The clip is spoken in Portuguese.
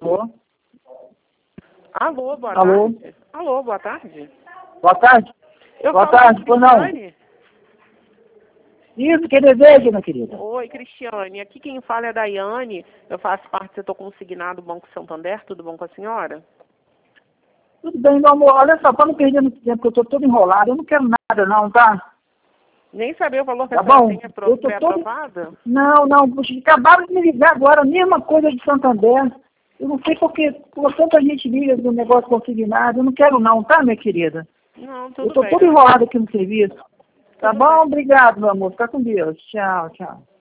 Alô? Alô, boa Alô? tarde. Alô, boa tarde. Boa tarde. Eu Boa falo tarde, com pois não. Cristiane. Isso, que desejo, minha querida. Oi, Cristiane. Aqui quem fala é a Daiane. Eu faço parte do setor consignado do Banco Santander. Tudo bom com a senhora? Tudo bem, meu amor. Olha só, para não perder muito tempo, que eu estou todo enrolado, eu não quero nada não, tá? Nem saber o valor que Tá a senhora bom? tem Eu tô todo... pré-aprovado? Não, puxa, acabaram de me ligar agora, a mesma coisa de Santander. Eu não sei por tanta gente liga do negócio consignado, eu não quero não, tá, minha querida? Não, Eu tudo estou bem. todo enrolado aqui no serviço. Tá Tudo bom? bem. Obrigado, meu amor. Fica com Deus. Tchau, tchau.